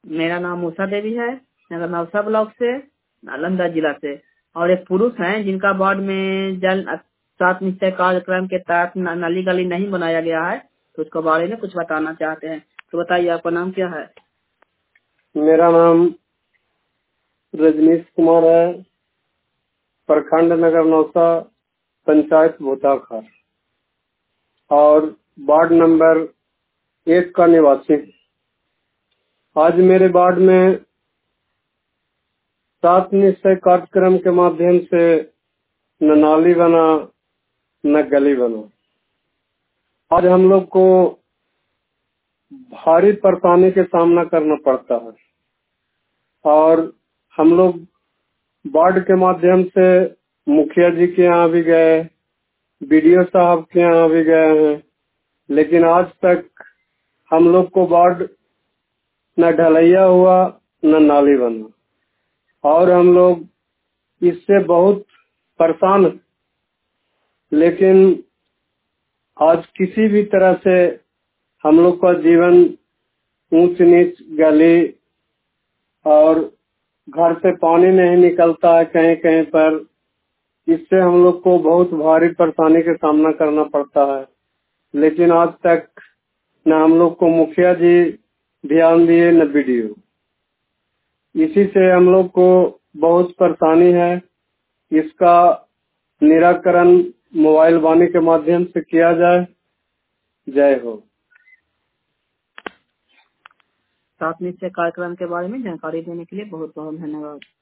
मेरा नाम मूसा देवी है, नगर नौसा ब्लॉक से, नालंदा जिला से। और एक पुरुष हैं जिनका वार्ड में जल सात निश्चय कार्यक्रम के तहत नाली गली नहीं बनाया गया है, तो उसके बारे में कुछ बताना चाहते हैं। तो बताइए, आपका नाम क्या है? मेरा नाम रजनीश कुमार है, प्रखंड नगर नौसा, पंचायत भूताखार और वार्ड नंबर 1 का निवासी। आज मेरे वार्ड में सात निश्चय कार्यक्रम के माध्यम से न नाली बना न गली बना। आज हम लोग को भारी परेशानी के सामना करना पड़ता है और हम लोग वार्ड के माध्यम से मुखिया जी के यहाँ भी गए, बीडीओ साहब के यहाँ भी गए हैं, लेकिन आज तक हम लोग को वार्ड न ढलैया हुआ न नाली बना और हम लोग इससे बहुत परेशान हैं। लेकिन आज किसी भी तरह से हम लोग का जीवन ऊंच नीच गली और घर से पानी नहीं निकलता है कहीं कहीं पर, इससे हम लोग को बहुत भारी परेशानी का सामना करना पड़ता है। लेकिन आज तक न हम लोग को मुखिया जी ध्यान दिए न बीडीओ। इसी से हम लोग को बहुत परेशानी है। इसका निराकरण मोबाइल वाणी के माध्यम से किया जाए। जय हो। सात निश्चय कार्यक्रम के बारे में जानकारी देने के लिए बहुत बहुत धन्यवाद।